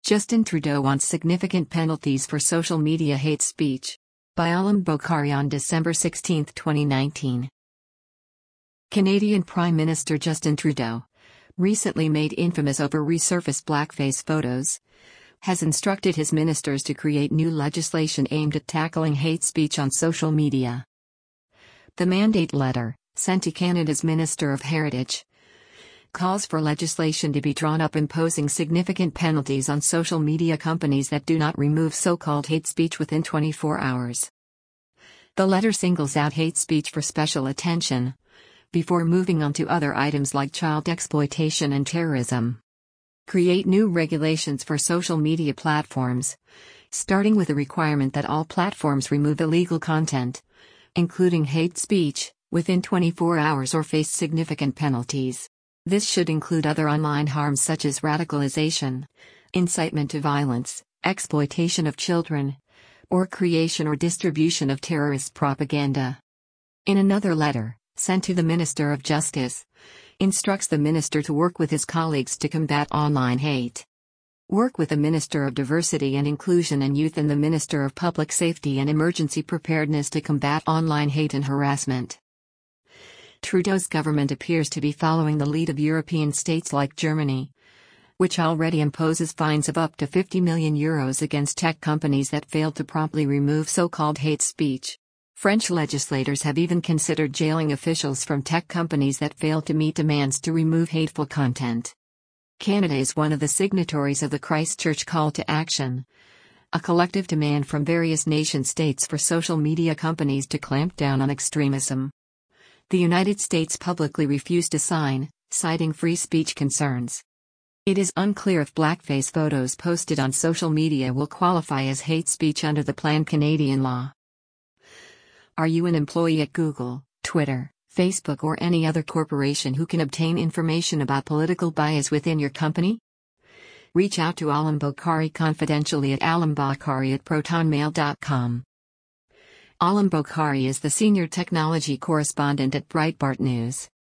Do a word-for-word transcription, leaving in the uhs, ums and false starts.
Justin Trudeau wants significant penalties for social media hate speech. By Alam Bokhari on December sixteenth, twenty nineteen. Canadian Prime Minister Justin Trudeau, recently made infamous over resurfaced blackface photos, has instructed his ministers to create new legislation aimed at tackling hate speech on social media. The mandate letter, sent to Canada's Minister of Heritage, calls for legislation to be drawn up imposing significant penalties on social media companies that do not remove so-called hate speech within twenty-four hours. The letter singles out hate speech for special attention, before moving on to other items like child exploitation and terrorism. Create new regulations for social media platforms, starting with a requirement that all platforms remove illegal content, including hate speech, within twenty-four hours or face significant penalties. This should include other online harms such as radicalization, incitement to violence, exploitation of children, or creation or distribution of terrorist propaganda. In another letter, sent to the Minister of Justice, instructs the minister to work with his colleagues to combat online hate. Work with the Minister of Diversity and Inclusion and Youth and the Minister of Public Safety and Emergency Preparedness to combat online hate and harassment. Trudeau's government appears to be following the lead of European states like Germany, which already imposes fines of up to fifty million euros against tech companies that fail to promptly remove so-called hate speech. French legislators have even considered jailing officials from tech companies that fail to meet demands to remove hateful content. Canada is one of the signatories of the Christchurch Call to Action, a collective demand from various nation-states for social media companies to clamp down on extremism. The United States publicly refused to sign, citing free speech concerns. It is unclear if blackface photos posted on social media will qualify as hate speech under the planned Canadian law. Are you an employee at Google, Twitter, Facebook or any other corporation who can obtain information about political bias within your company? Reach out to Alam Bokhari confidentially at alambokhari at protonmail dot com. Alam Bokhari is the senior technology correspondent at Breitbart News.